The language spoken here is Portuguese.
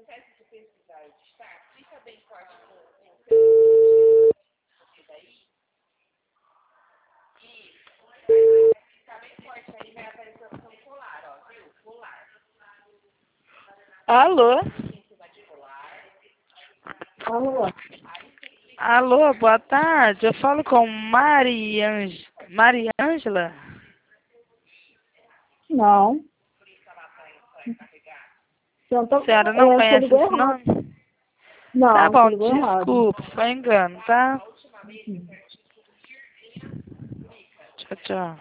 Alô? Alô? Alô, boa tarde. Eu falo com Mariângela? Não. A senhora não Você conhece ligou esse errado. nome? Tá Não, você bom, ligou errado. desculpa, foi engano, tá? Tchau, tchau.